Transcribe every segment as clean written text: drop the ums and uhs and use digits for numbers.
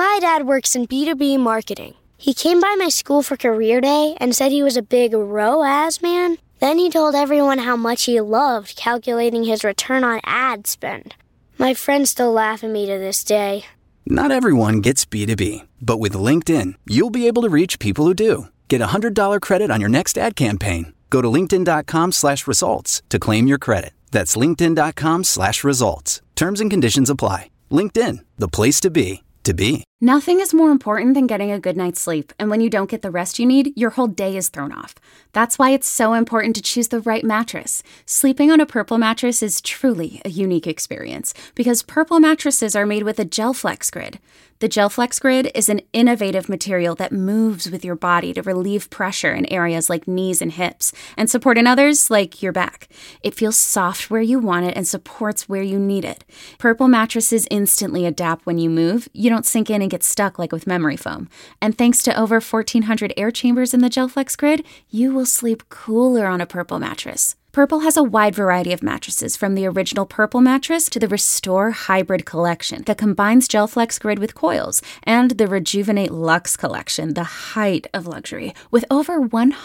My dad works in B2B marketing. He came by my school for career day and said he was a big ROAS man. Then he told everyone how much he loved calculating his return on ad spend. My friends still laugh at me to this day. Not everyone gets B2B, but with LinkedIn, you'll be able to reach people who do. Get a $100 credit on your next ad campaign. Go to linkedin.com/results to claim your credit. That's linkedin.com/results. Terms and conditions apply. LinkedIn, the place to be, to be. Nothing is more important than getting a good night's sleep, and when you don't get the rest you need, your whole day is thrown off. That's why it's so important to choose the right mattress. Sleeping on a Purple mattress is truly a unique experience, because Purple mattresses are made with a GelFlex Grid. The GelFlex Grid is an innovative material that moves with your body to relieve pressure in areas like knees and hips, and support in others like your back. It feels soft where you want it and supports where you need it. Purple mattresses instantly adapt when you move. You don't sink in and get stuck like with memory foam. And thanks to over 1,400 air chambers in the GelFlex Grid, you will sleep cooler on a Purple mattress. Purple has a wide variety of mattresses, from the original Purple mattress to the Restore Hybrid collection that combines GelFlex Grid with coils, and the Rejuvenate Luxe collection, the height of luxury, with over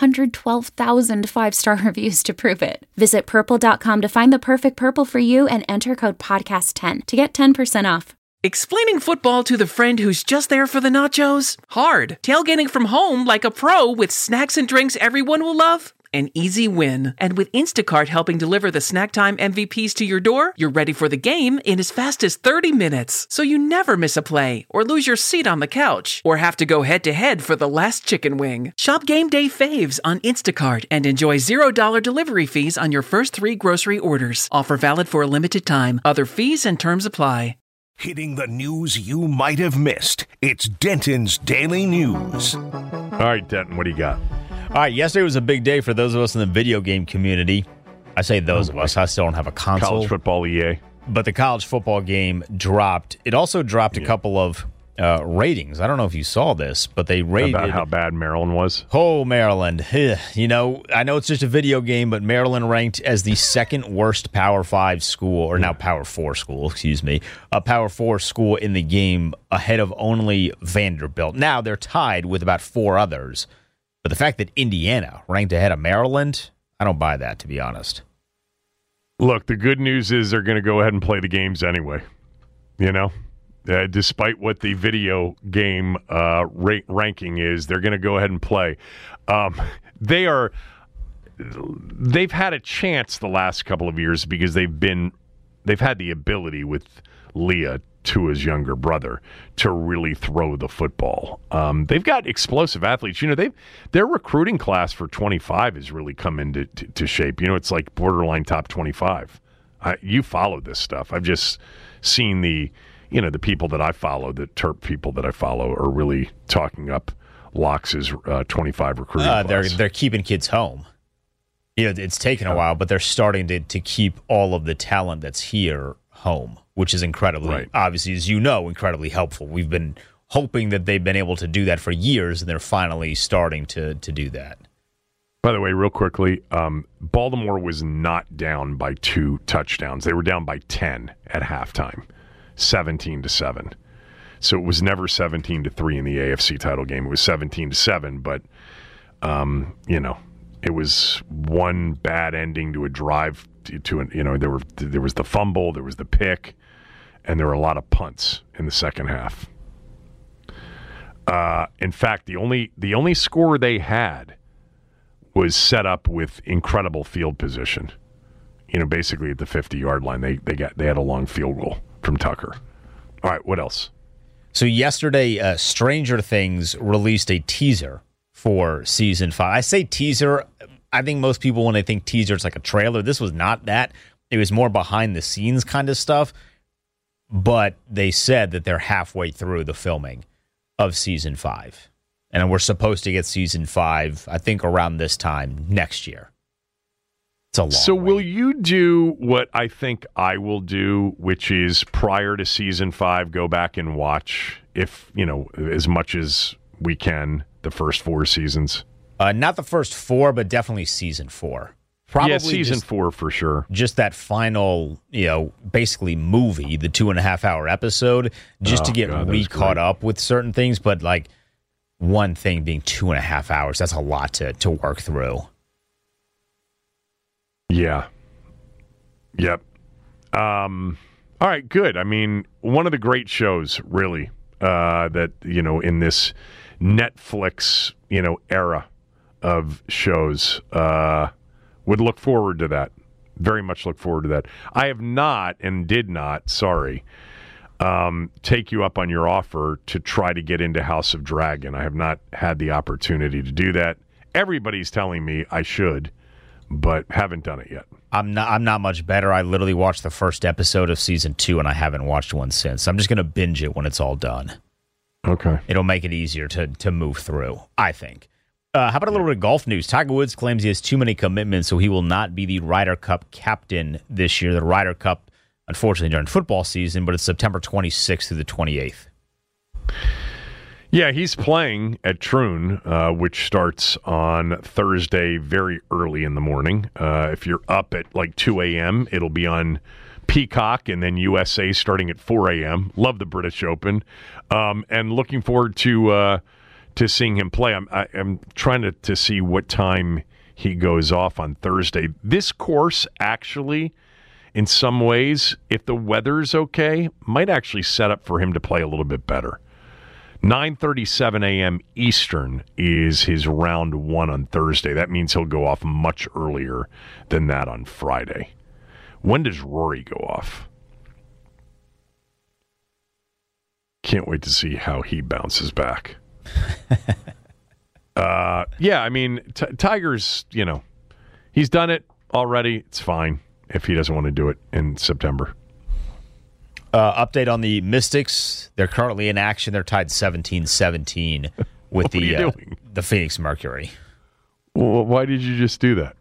112,000 five-star reviews to prove it. Visit purple.com to find the perfect Purple for you and enter code podcast10 to get 10% off. Explaining football to the friend who's just there for the nachos? Hard. Tailgating from home like a pro with snacks and drinks everyone will love? An easy win. And with Instacart helping deliver the snack time MVPs to your door, you're ready for the game in as fast as 30 minutes. So you never miss a play, or lose your seat on the couch, or have to go head-to-head for the last chicken wing. Shop Game Day Faves on Instacart and enjoy $0 delivery fees on your first 3 grocery orders. Offer valid for a limited time. Other fees and terms apply. Hitting the news you might have missed. It's Denton's Daily News. All right, Denton, what do you got? All right, yesterday was a big day for those of us in the video game community. I say those of us. I still don't have a console. College football EA. But the college football game dropped. It also dropped a couple of ratings. I don't know if you saw this, but they rated... About how bad Maryland was? Oh, Maryland. You know, I know it's just a video game, but Maryland ranked as the second worst Power 5 school, or now Power 4 school, excuse me, a Power 4 school in the game, ahead of only Vanderbilt. Now, they're tied with about 4 others. But the fact that Indiana ranked ahead of Maryland, I don't buy that, to be honest. Look, the good news is they're going to go ahead and play the games anyway. You know? Despite what the video game ranking is, they're going to go ahead and play. They've had a chance the last couple of years because they've had the ability with Leah, Tua's younger brother, to really throw the football. They've got explosive athletes. You know, their recruiting class for 25 has really come into shape. You know, it's like borderline top 25. You follow this stuff. I've just seen the people that I follow, the Terp people that I follow, are really talking up Locke's 25 recruiting class. They're keeping kids home. You know, it's taken a while, but they're starting to keep all of the talent that's here home, which is incredibly, obviously, as you know, incredibly helpful. We've been hoping that they've been able to do that for years, and they're finally starting to do that. By the way, real quickly, Baltimore was not down by 2 touchdowns. They were down by 10 at halftime, 17-7. So it was never 17-3 in the AFC title game. It was 17-7, but it was one bad ending to a drive there was the fumble, there was the pick, and there were a lot of punts in the second half. In fact, the only score they had was set up with incredible field position. You know, basically at the 50-yard line, they had a long field goal from Tucker. All right, what else? So yesterday, Stranger Things released a teaser for season 5. I say teaser. I think most people, when they think teaser, it's like a trailer. This was not that. It was more behind the scenes kind of stuff. But they said that they're halfway through the filming of season 5. And we're supposed to get season 5, I think, around this time next year. It's a long So way. will you do what I think I will do, which is prior to season 5, go back and watch, if, as much as we can, the first 4 seasons? Not the first 4, but definitely season 4. Probably season 4 for sure. Just that final, basically movie, the 2.5-hour episode, just to get caught up with certain things. But like one thing being 2.5 hours, that's a lot to work through. Yeah. Yep. All right, good. I mean, one of the great shows, really, that, in this Netflix, era of shows, would look forward to that. Very much look forward to that. I have not and did not, take you up on your offer to try to get into House of Dragon. I have not had the opportunity to do that. Everybody's telling me I should, but haven't done it yet. I'm not much better. I literally watched the first episode of season 2, and I haven't watched one since. I'm just going to binge it when it's all done. Okay. It'll make it easier to move through, I think. How about a little bit of golf news? Tiger Woods claims he has too many commitments, so he will not be the Ryder Cup captain this year. The Ryder Cup, unfortunately, during football season, but it's September 26th through the 28th. Yeah, he's playing at Troon, which starts on Thursday very early in the morning. If you're up at like 2 a.m., it'll be on Peacock and then USA starting at 4 a.m. Love the British Open. And looking forward to seeing him play. I'm trying to see what time he goes off on Thursday. This course actually, in some ways, if the weather's okay, might actually set up for him to play a little bit better. 9:37 a.m. Eastern is his round 1 on Thursday. That means he'll go off much earlier than that on Friday. When does Rory go off? Can't wait to see how he bounces back. Yeah, I mean, Tiger's, he's done it already. It's fine if he doesn't want to do it in September. Update on the Mystics. They're currently in action. They're tied 17-17 with the Phoenix Mercury. Well, why did you just do that?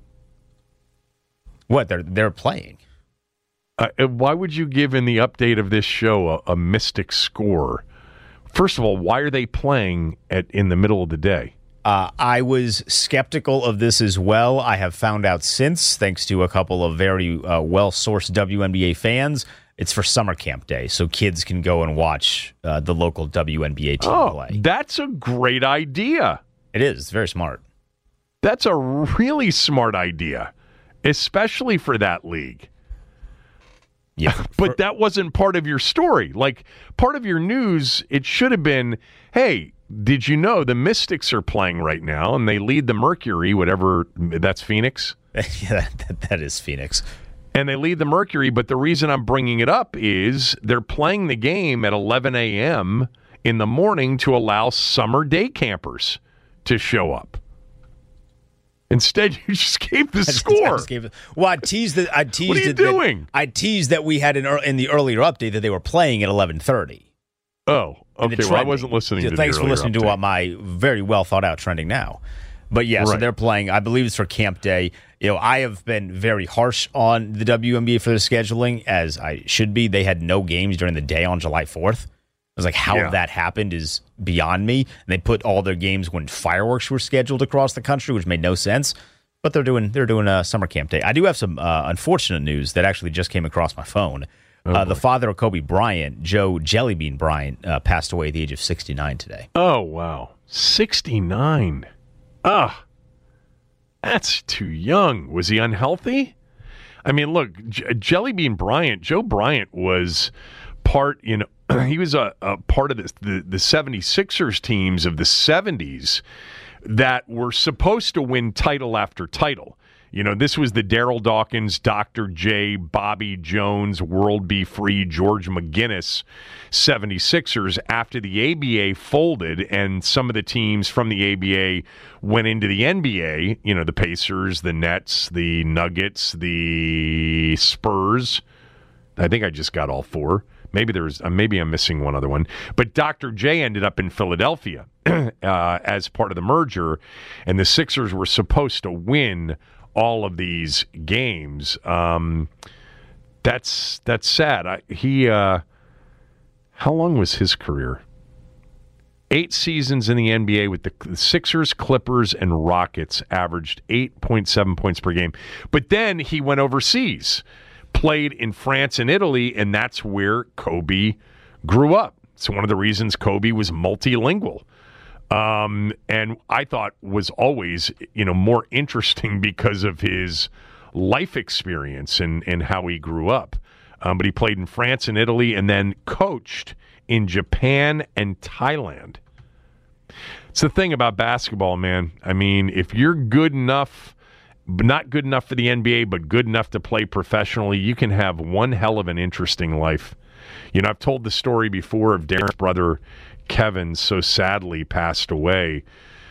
What? They're playing. Why would you give in the update of this show a Mystic score? First of all, why are they playing in the middle of the day? I was skeptical of this as well. I have found out since, thanks to a couple of very well-sourced WNBA fans, it's for summer camp day, so kids can go and watch the local WNBA team play. That's a great idea. It is. It's very smart. That's a really smart idea, especially for that league. Yeah, but that wasn't part of your story. Like, part of your news, it should have been, hey, did you know the Mystics are playing right now, and they lead the Mercury, whatever, that's Phoenix? Yeah, that is Phoenix. And they lead the Mercury, but the reason I'm bringing it up is they're playing the game at 11 a.m. in the morning to allow summer day campers to show up. Instead, you just gave the score. Well, I teased that. What are you doing? I teased that we had in the earlier update that they were playing at 11:30. Oh, okay. Well, I wasn't listening to the Thanks for listening update. to my very well thought out trending now. But yeah, so they're playing. I believe it's for camp day. I have been very harsh on the WNBA for the scheduling, as I should be. They had no games during the day on July 4th. I was like, how that happened is beyond me. And they put all their games when fireworks were scheduled across the country, which made no sense. But they're doing summer camp day. I do have some unfortunate news that actually just came across my phone. The father of Kobe Bryant, Joe Jellybean Bryant, passed away at the age of 69 today. Oh, wow. 69. That's too young. Was he unhealthy? I mean, look, Jellybean Bryant, Joe Bryant was part, he was a part of the 76ers teams of the 70s that were supposed to win title after title. This was the Daryl Dawkins, Dr. J, Bobby Jones, World Be Free, George McGinnis 76ers after the ABA folded and some of the teams from the ABA went into the NBA, the Pacers, the Nets, the Nuggets, the Spurs. I think I just got all four. Maybe I'm missing one other one. But Dr. J ended up in Philadelphia as part of the merger, and the Sixers were supposed to win all of these games. That's sad. How long was his career? 8 seasons in the NBA with the Sixers, Clippers, and Rockets, averaged 8.7 points per game. But then he went overseas, played in France and Italy, and that's where Kobe grew up. It's one of the reasons Kobe was multilingual. And I thought was always, more interesting because of his life experience and how he grew up. But he played in France and Italy and then coached in Japan and Thailand. It's the thing about basketball, man. I mean, if you're good enough, not good enough for the NBA, but good enough to play professionally, you can have one hell of an interesting life. I've told the story before of Darren's brother, Kevin, so sadly passed away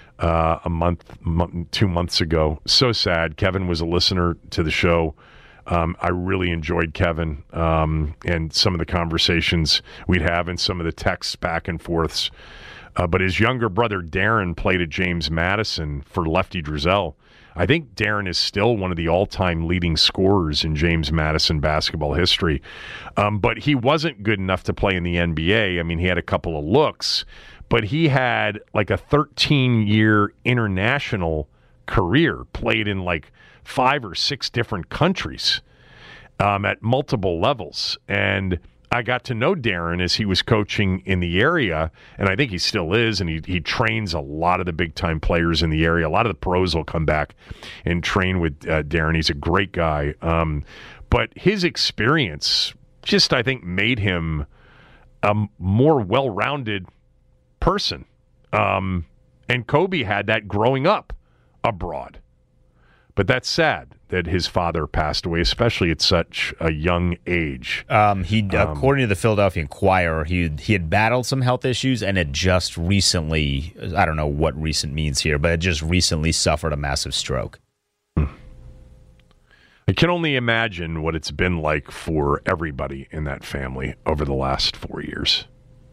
2 months ago. So sad. Kevin was a listener to the show. I really enjoyed Kevin and some of the conversations we'd have and some of the texts back and forths. But his younger brother, Darren, played at James Madison for Lefty Driesell. I think Darren is still one of the all-time leading scorers in James Madison basketball history. But he wasn't good enough to play in the NBA. I mean, he had a couple of looks, but he had like a 13-year international career, played in like 5 or 6 different countries at multiple levels. And I got to know Darren as he was coaching in the area, and I think he still is, and he trains a lot of the big-time players in the area. A lot of the pros will come back and train with Darren. He's a great guy. But his experience just, I think, made him a more well-rounded person. And Kobe had that growing up abroad. But that's sad that his father passed away, especially at such a young age. According to the Philadelphia Inquirer, he had battled some health issues and had just recently, I don't know what recent means here, but had just recently suffered a massive stroke. I can only imagine what it's been like for everybody in that family over the last 4 years.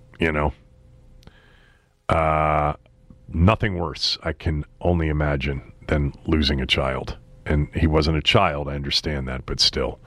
Nothing worse, I can only imagine, than losing a child. And he wasn't a child, I understand that, but still.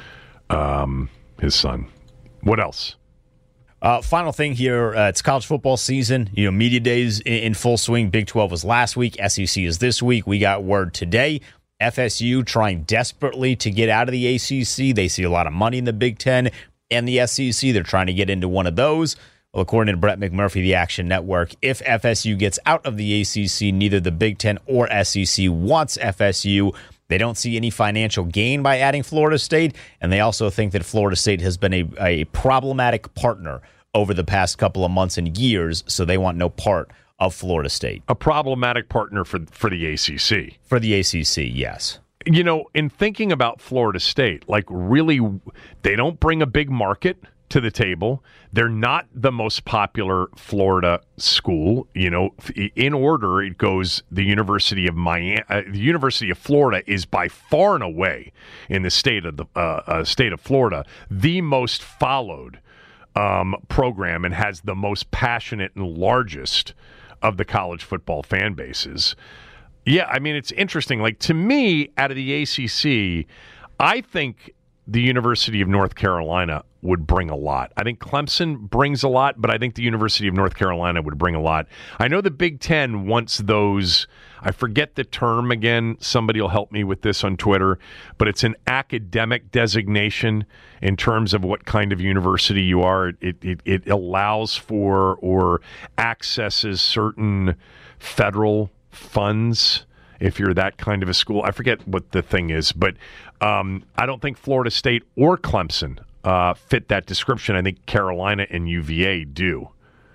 His son. What else? Final thing here, it's college football season. Media days in full swing. Big 12 was last week. SEC is this week. We got word today. FSU trying desperately to get out of the ACC. They see a lot of money in the Big Ten and the SEC. They're trying to get into one of those. Well, according to Brett McMurphy, the Action Network, if FSU gets out of the ACC, neither the Big Ten or SEC wants FSU. They don't see any financial gain by adding Florida State, and they also think that Florida State has been a problematic partner over the past couple of months and years, so they want no part of Florida State. A problematic partner for the ACC. For the ACC, yes. In thinking about Florida State, really, they don't bring a big market to the table. They're not the most popular Florida school. In order, it goes the University of Miami. The University of Florida is by far and away in the state of Florida the most followed program and has the most passionate and largest of the college football fan bases. Yeah, I mean, it's interesting. To me, out of the ACC, I think the University of North Carolina would bring a lot. I think Clemson brings a lot, but I think the University of North Carolina would bring a lot. I know the Big Ten wants those, I forget the term again, somebody will help me with this on Twitter, but it's an academic designation in terms of what kind of university you are. It allows for or accesses certain federal funds if you're that kind of a school. I forget what the thing is, but I don't think Florida State or Clemson fit that description. I think Carolina and UVA do.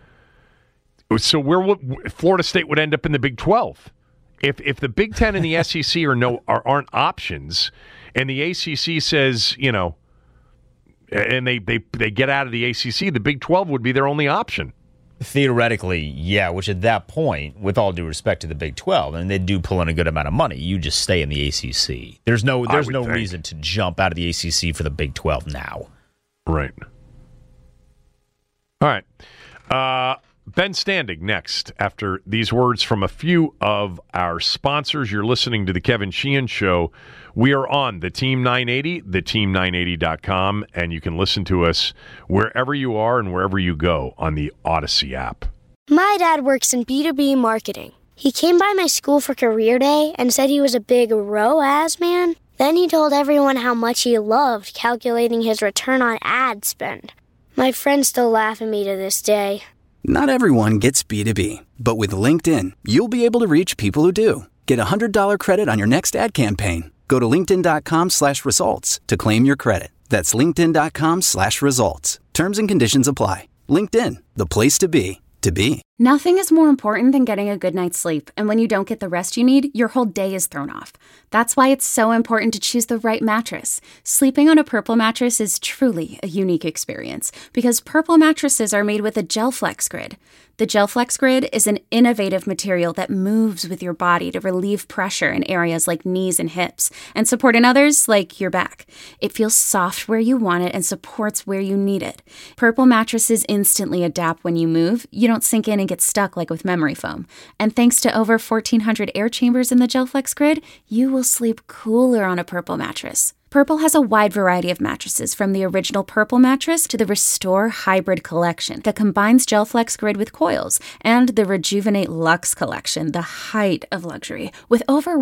So Florida State would end up in the Big 12. If the Big Ten and the SEC aren't options, and the ACC says, and they get out of the ACC, the Big 12 would be their only option. Theoretically, yeah, which at that point, with all due respect to the Big 12, and they do pull in a good amount of money, you just stay in the ACC. There's no reason to jump out of the ACC for the Big 12 now. Right. All right. Ben Standing next after these words from a few of our sponsors. You're listening to the Kevin Sheehan Show. We are on the Team 980, theteam980.com, and you can listen to us wherever you are and wherever you go on the Odyssey app. My dad works in B2B marketing. He came by my school for career day and said he was a big ROAS man. Then he told everyone how much he loved calculating his return on ad spend. My friends still laugh at me to this day. Not everyone gets B2B, but with LinkedIn, you'll be able to reach people who do. Get a $100 credit on your next ad campaign. Go to linkedin.com/results to claim your credit. That's linkedin.com/results. Terms and conditions apply. LinkedIn, the place to be, to be. Nothing is more important than getting a good night's sleep, and when you don't get the rest you need, your whole day is thrown off. That's why it's so important to choose the right mattress. Sleeping on a Purple mattress is truly a unique experience because Purple mattresses are made with a GelFlex Grid. The GelFlex Grid is an innovative material that moves with your body to relieve pressure in areas like knees and hips and support in others like your back. It feels soft where you want it and supports where you need it. Purple mattresses instantly adapt when you move. You don't sink in and get stuck like with memory foam. And thanks to over 1,400 air chambers in the GelFlex Grid, you will sleep cooler on a Purple mattress. Purple has a wide variety of mattresses, from the original Purple mattress to the Restore Hybrid collection that combines GelFlex Grid with coils, and the Rejuvenate Luxe collection, the height of luxury, with over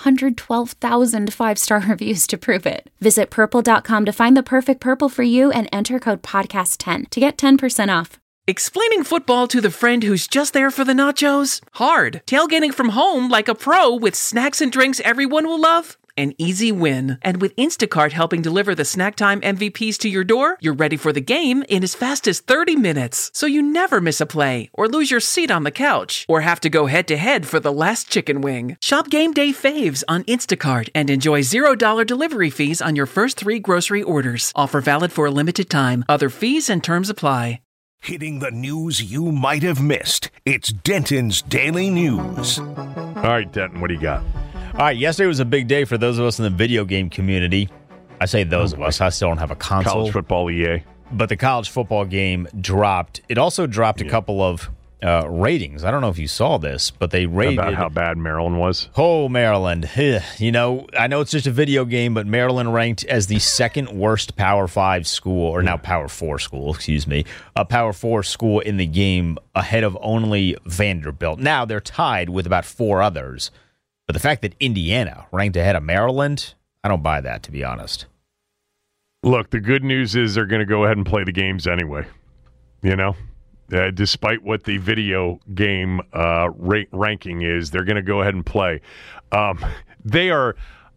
112,000 five-star reviews to prove it. Visit purple.com to find the perfect Purple for you and enter code podcast10 to get 10% off. Explaining football to the friend who's just there for the nachos? Hard. Tailgating from home like a pro with snacks and drinks everyone will love? An easy win. And with Instacart helping deliver the snack time MVPs to your door, you're ready for the game in as fast as 30 minutes. So you never miss a play, or lose your seat on the couch, or have to go head-to-head for the last chicken wing. Shop Game Day Faves on Instacart and enjoy $0 delivery fees on your first 3 grocery orders. Offer valid for a limited time. Other fees and terms apply. Hitting the news you might have missed. It's Denton's Daily News. All right, Denton, what do you got? All right, yesterday was a big day for those of us in the video game community. I say those of us. I still don't have a console. College football EA. But the college football game dropped. It also dropped a couple of ratings. I don't know if you saw this, but they rated... About how bad Maryland was? Oh, Maryland. You know, I know it's just a video game, but Maryland ranked as the second worst Power 5 school, or now Power 4 school, excuse me, a Power 4 school in the game, ahead of only Vanderbilt. Now, they're tied with about 4 others. But the fact that Indiana ranked ahead of Maryland, I don't buy that, to be honest. Look, the good news is they're going to go ahead and play the games anyway. You know? Despite what the video game ranking is, they're going to go ahead and play. They've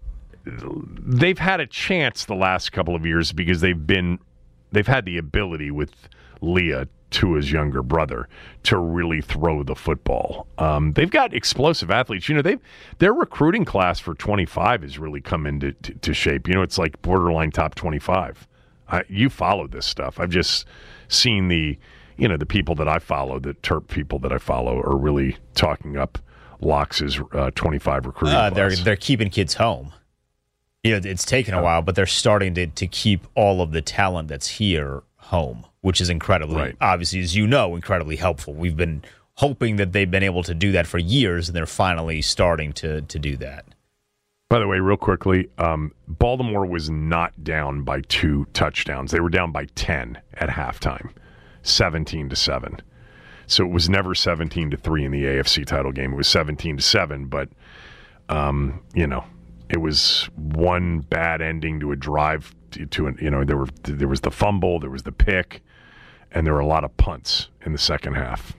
had a chance the last couple of years because they've had the ability with Leah, Tua's younger brother, to really throw the football. They've got explosive athletes. You know, their recruiting class for 25 has really come into shape. You know, it's like borderline top 25. You follow this stuff. I've just seen the people that I follow, the Terp people that I follow, are really talking up Locks' 25 recruiting class. They're keeping kids home. You know, it's taken a while, but they're starting to keep all of the talent that's here home, which is incredibly, obviously, as you know, incredibly helpful. We've been hoping that they've been able to do that for years, and they're finally starting to do that. By the way, real quickly, Baltimore was not down by 2 touchdowns. They were down by 10 at halftime, 17-7. So it was never 17-3 in the AFC title game. It was 17-7, but it was one bad ending to a drive there was the fumble, there was the pick, and there were a lot of punts in the second half.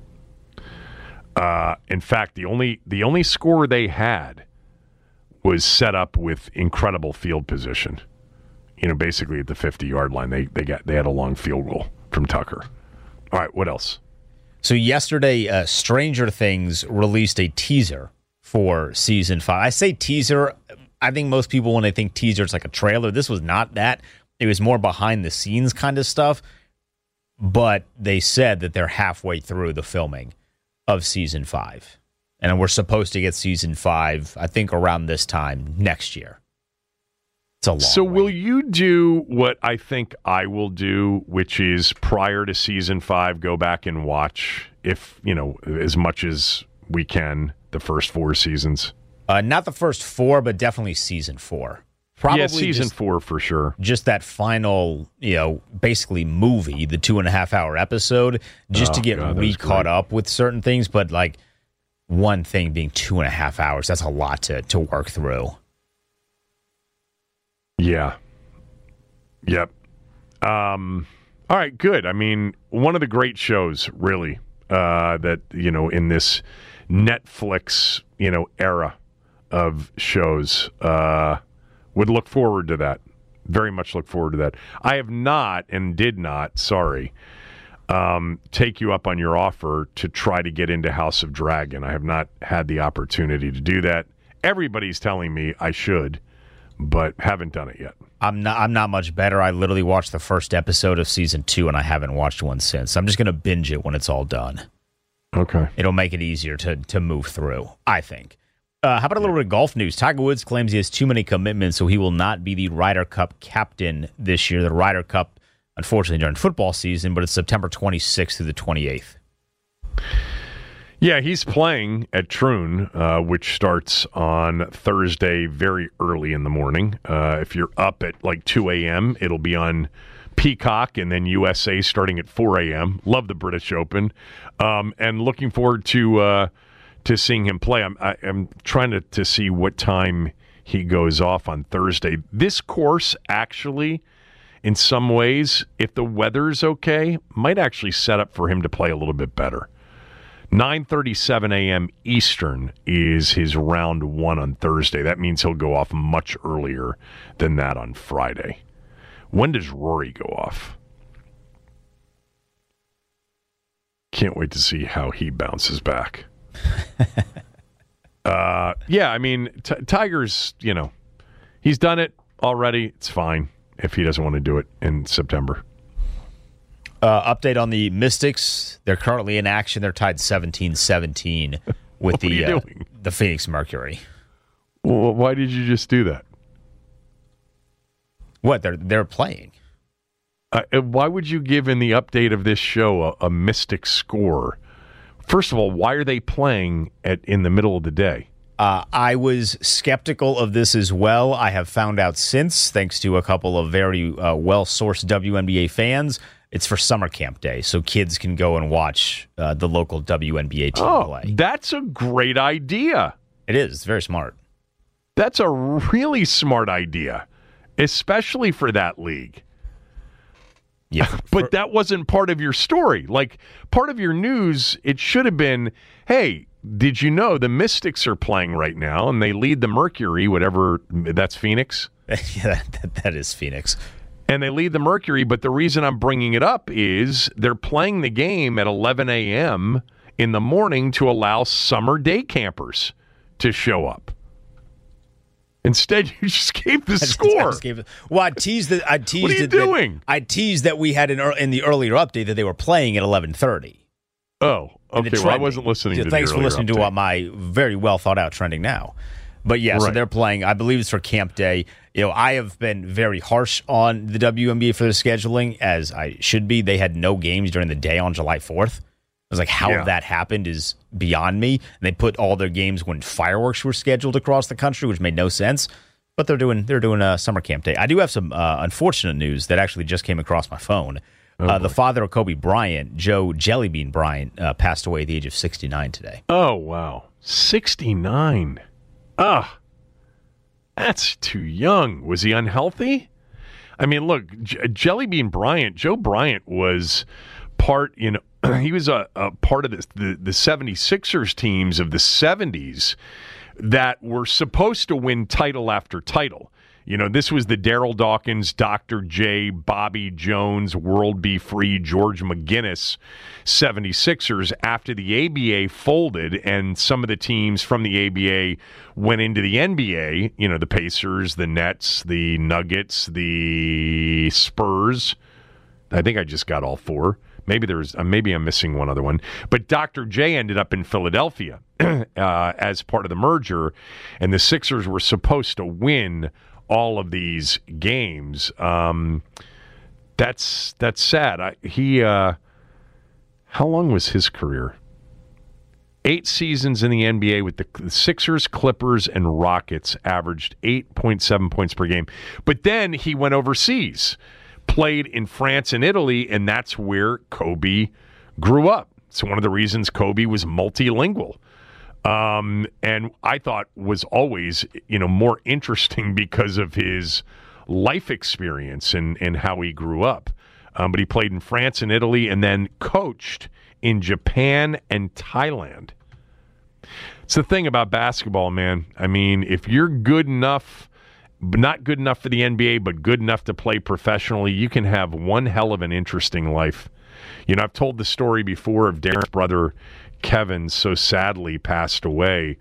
In fact, the only score they had was set up with incredible field position. You know, basically at the 50-yard line, they had a long field goal from Tucker. All right, what else? So yesterday, Stranger Things released a teaser for season 5. I say teaser. I think most people, when they think teaser, it's like a trailer. This was not that. It was more behind the scenes kind of stuff. But they said that they're halfway through the filming of season 5. And we're supposed to get season 5, I think, around this time next year. It's a long So way. will you do what I think I will do, which is prior to season 5, go back and watch, as much as we can, the first 4 seasons? Not the first 4, but definitely season 4. Probably season 4 for sure. Just that final, basically movie, the 2.5-hour episode, just to get caught up with certain things. But like one thing being 2.5 hours, that's a lot to work through. Yeah. Yep. All right, good. I mean, one of the great shows, really, that, in this Netflix, era of shows, would look forward to that. Very much look forward to that. I have not and did not, take you up on your offer to try to get into House of Dragon. I have not had the opportunity to do that. Everybody's telling me I should, but haven't done it yet. I'm not much better. I literally watched the first episode of season 2, and I haven't watched one since. I'm just going to binge it when it's all done. Okay. It'll make it easier to move through, I think. How about a little bit of golf news? Tiger Woods claims he has too many commitments, so he will not be the Ryder Cup captain this year. The Ryder Cup, unfortunately, during football season, but it's September 26th through the 28th. Yeah, he's playing at Troon, which starts on Thursday very early in the morning. If you're up at like 2 a.m., it'll be on Peacock and then USA starting at 4 a.m. Love the British Open. And looking forward to seeing him play. I'm trying to see what time he goes off on Thursday. This course actually, in some ways, if the weather's okay, might actually set up for him to play a little bit better. 9:37 a.m. Eastern is his round 1 on Thursday. That means he'll go off much earlier than that on Friday. When does Rory go off? Can't wait to see how he bounces back. I mean, Tiger's, he's done it already. It's fine if he doesn't want to do it in September. Update on the Mystics. They're currently in action. They're tied 17-17 with the Phoenix Mercury. Well, why did you just do that? What? They're playing. Why would you give in the update of this show a Mystic score? First of all, why are they playing in the middle of the day? I was skeptical of this as well. I have found out since, thanks to a couple of very well-sourced WNBA fans, it's for summer camp day, so kids can go and watch the local WNBA team play. That's a great idea. It is. It's very smart. That's a really smart idea, especially for that league. Yeah, but that wasn't part of your story. Like, part of your news, it should have been, hey, did you know the Mystics are playing right now, and they lead the Mercury, whatever, that's Phoenix? Yeah, that is Phoenix. And they lead the Mercury, but the reason I'm bringing it up is they're playing the game at 11 a.m. in the morning to allow summer day campers to show up. Instead, you just gave the score. I teased that. What are you doing? I teased that we had in the earlier update that they were playing at 11:30. Oh, okay. Well, I wasn't listening to the Thanks for listening update. to my very well thought out trending now. But yeah, so they're playing. I believe it's for camp day. I have been very harsh on the WNBA for their scheduling, as I should be. They had no games during the day on July 4th. I was like, how that happened is beyond me. And they put all their games when fireworks were scheduled across the country, which made no sense. But they're doing summer camp day. I do have some unfortunate news that actually just came across my phone. The father of Kobe Bryant, Joe Jellybean Bryant, passed away at the age of 69 today. Oh, wow. 69. That's too young. Was he unhealthy? I mean, look, Jellybean Bryant, Joe Bryant was part, he was a part of the 76ers teams of the 70s that were supposed to win title after title. This was the Darryl Dawkins, Dr. J, Bobby Jones, World B. Free, George McGinnis 76ers after the ABA folded and some of the teams from the ABA went into the NBA, the Pacers, the Nets, the Nuggets, the Spurs. I think I just got all four. Maybe I'm missing one other one. But Dr. J ended up in Philadelphia as part of the merger, and the Sixers were supposed to win all of these games. That's sad. How long was his career? 8 seasons in the NBA with the Sixers, Clippers, and Rockets, averaged 8.7 points per game. But then he went overseas, played in France and Italy, and that's where Kobe grew up. So one of the reasons Kobe was multilingual. And I thought was always, more interesting because of his life experience and how he grew up. But he played in France and Italy and then coached in Japan and Thailand. It's the thing about basketball, man. I mean, if you're good enough, not good enough for the NBA, but good enough to play professionally, you can have one hell of an interesting life. I've told the story before of Darren's brother, Kevin, so sadly passed away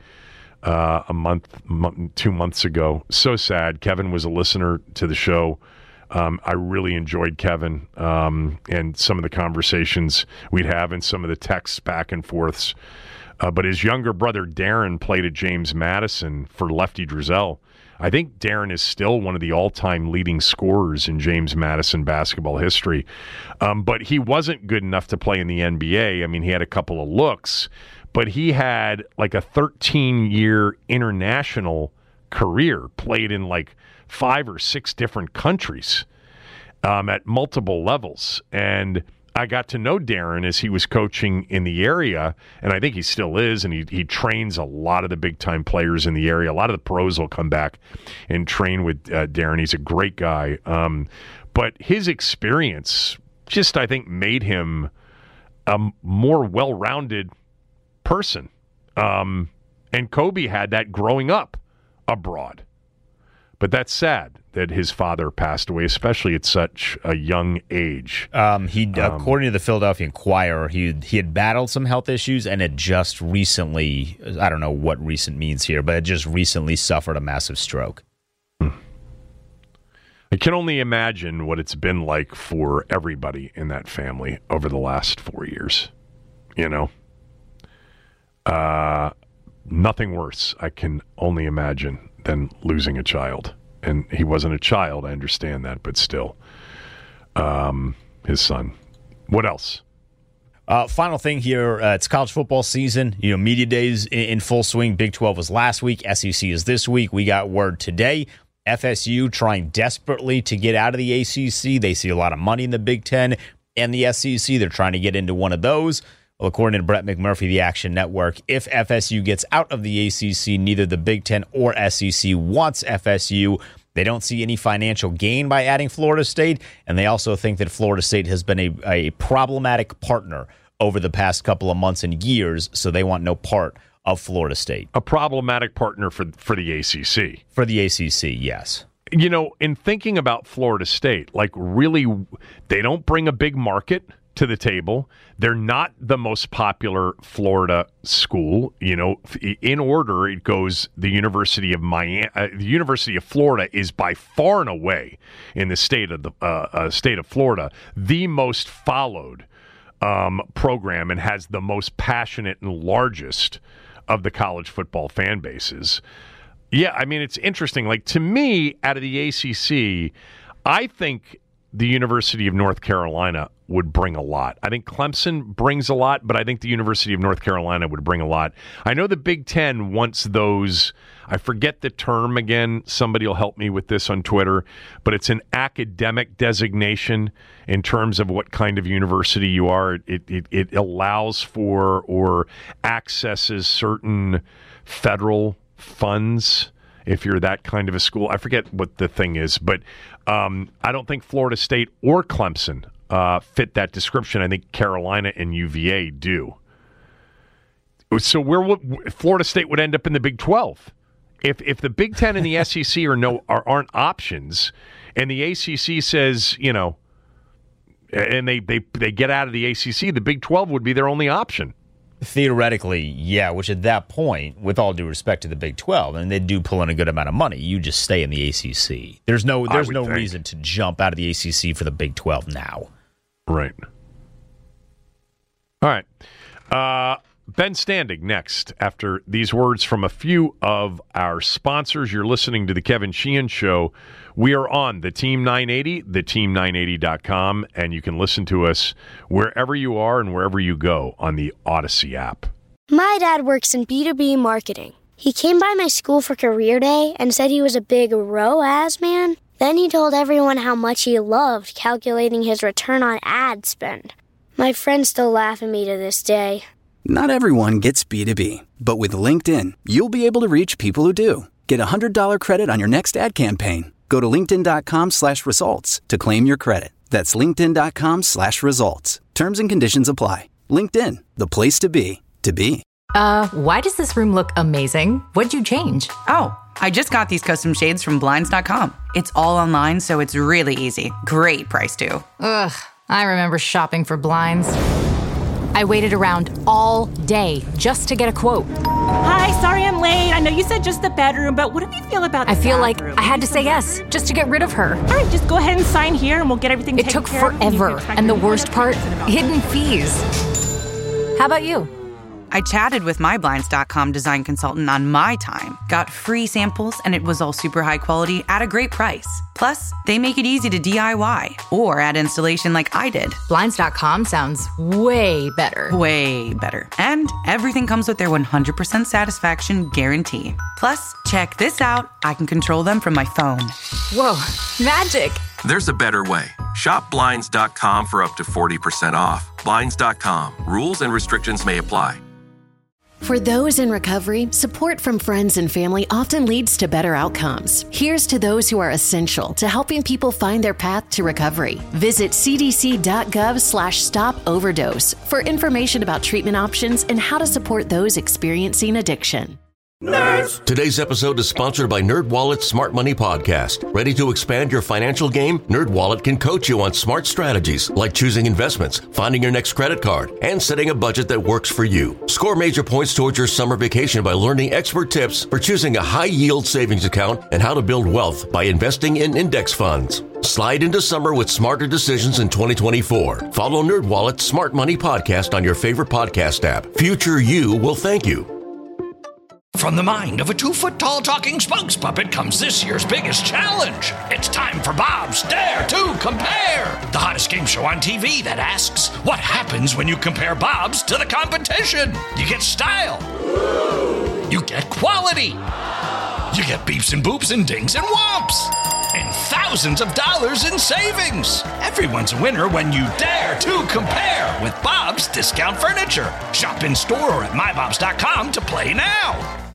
2 months ago. So sad. Kevin was a listener to the show. I really enjoyed Kevin and some of the conversations we'd have and some of the texts back and forths. But his younger brother, Darren, played at James Madison for Lefty Driesell. I think Darren is still one of the all-time leading scorers in James Madison basketball history. But he wasn't good enough to play in the NBA. I mean, he had a couple of looks, but he had like a 13-year international career, played in like 5 or 6 different countries at multiple levels. And I got to know Darren as he was coaching in the area, and I think he still is, and he trains a lot of the big-time players in the area. A lot of the pros will come back and train with Darren. He's a great guy. But his experience just, I think, made him a more well-rounded person. And Kobe had that growing up abroad. But that's sad that his father passed away, especially at such a young age. According to the Philadelphia Inquirer, he had battled some health issues and had just recently, I don't know what recent means here, but had just recently suffered a massive stroke. I can only imagine what it's been like for everybody in that family over the last 4 years. Nothing worse, I can only imagine, than losing a child. And he wasn't a child, I understand that, but still. His son. What else? Final thing here, it's college football season. Media days in full swing. Big 12 was last week. SEC is this week. We got word today. FSU trying desperately to get out of the ACC. They see a lot of money in the Big Ten and the SEC. They're trying to get into one of those. Well, according to Brett McMurphy, the Action Network, if FSU gets out of the ACC, neither the Big Ten or SEC wants FSU. They don't see any financial gain by adding Florida State, and they also think that Florida State has been a problematic partner over the past couple of months and years, so they want no part of Florida State. A problematic partner for the ACC. For the ACC, yes. In thinking about Florida State, like really, they don't bring a big market to the table. They're not the most popular Florida school. In order, it goes the University of Miami. The University of Florida is by far and away in the state of Florida the most followed program and has the most passionate and largest of the college football fan bases. Yeah, I mean, it's interesting. Like, to me, out of the ACC, I think the University of North Carolina would bring a lot. I think Clemson brings a lot, but I think the University of North Carolina would bring a lot. I know the Big Ten wants those, I forget the term again, somebody will help me with this on Twitter, but it's an academic designation in terms of what kind of university you are. It allows for or accesses certain federal funds if you're that kind of a school. I forget what the thing is, but I don't think Florida State or Clemson fit that description. I think Carolina and UVA do. So where would Florida State would end up in the Big 12? If the Big Ten and the SEC aren't options, and the ACC says, and they get out of the ACC, the Big 12 would be their only option. Theoretically, yeah, which at that point, with all due respect to the Big 12, and they do pull in a good amount of money, you just stay in the ACC. There's no reason to jump out of the ACC for the Big 12 now. Right. All right. Ben Standing next. After these words from a few of our sponsors, you're listening to The Kevin Sheehan Show. We are on the Team 980, theteam980.com, and you can listen to us wherever you are and wherever you go on the Odyssey app. My dad works in B2B marketing. He came by my school for career day and said he was a big ROAS man. Then he told everyone how much he loved calculating his return on ad spend. My friends still laugh at me to this day. Not everyone gets B2B, but with LinkedIn, you'll be able to reach people who do. Get a $100 credit on your next ad campaign. Go to linkedin.com/results to claim your credit. That's linkedin.com/results. Terms and conditions apply. LinkedIn, the place to be, to be. Why does this room look amazing? What'd you change? Oh, I just got these custom shades from Blinds.com. It's all online, so it's really easy. Great price, too. Ugh, I remember shopping for blinds. I waited around all day just to get a quote. Hi, sorry I'm late. I know you said just the bedroom, but what do you feel about the I feel bathroom? like I had to say yes just to get rid of her. All right, just go ahead and sign here and we'll get everything It taken took care of. forever, and the worst part, hidden fees. How about you? I chatted with my Blinds.com design consultant on my time, got free samples, and it was all super high quality at a great price. Plus, they make it easy to DIY or add installation like I did. Blinds.com sounds way better. Way better. And everything comes with their 100% satisfaction guarantee. Plus, check this out. I can control them from my phone. Whoa, magic. There's a better way. Shop Blinds.com for up to 40% off. Blinds.com. Rules and restrictions may apply. For those in recovery, support from friends and family often leads to better outcomes. Here's to those who are essential to helping people find their path to recovery. Visit cdc.gov/stop-overdose for information about treatment options and how to support those experiencing addiction. Nerds! Today's episode is sponsored by NerdWallet's Smart Money Podcast. Ready to expand your financial game? NerdWallet can coach you on smart strategies like choosing investments, finding your next credit card, and setting a budget that works for you. Score major points towards your summer vacation by learning expert tips for choosing a high-yield savings account and how to build wealth by investing in index funds. Slide into summer with smarter decisions in 2024. Follow NerdWallet's Smart Money Podcast on your favorite podcast app. Future you will thank you. From the mind of a 2-foot-tall talking spokes puppet comes this year's biggest challenge. It's time for Bob's Dare to Compare, the hottest game show on TV that asks, what happens when you compare Bob's to the competition? You get style. You get quality. You get beeps and boops and dings and whomps. And thousands of dollars in savings. Everyone's a winner when you dare to compare with Bob's Discount Furniture. Shop in store or at mybobs.com to play now.